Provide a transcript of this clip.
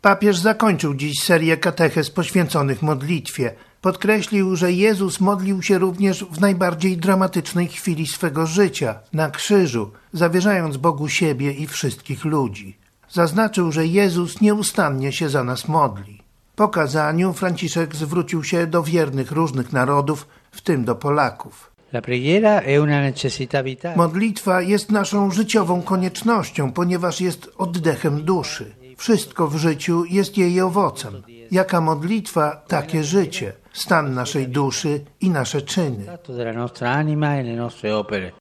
Papież zakończył dziś serię katechez poświęconych modlitwie. Podkreślił, że Jezus modlił się również w najbardziej dramatycznej chwili swego życia, na krzyżu, zawierzając Bogu siebie i wszystkich ludzi. Zaznaczył, że Jezus nieustannie się za nas modli. Po kazaniu Franciszek zwrócił się do wiernych różnych narodów, w tym do Polaków. Modlitwa jest naszą życiową koniecznością, ponieważ jest oddechem duszy. Wszystko w życiu jest jej owocem. Jaka modlitwa, takie życie, stan naszej duszy i nasze czyny.